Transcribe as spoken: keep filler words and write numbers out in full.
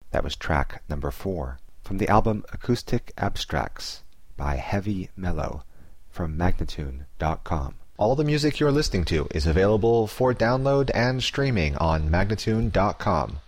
That was track number four from the album Acoustic Abstracts by Heavy Mellow from Magnatune dot com. All the music you're listening to is available for download and streaming on Magnatune dot com.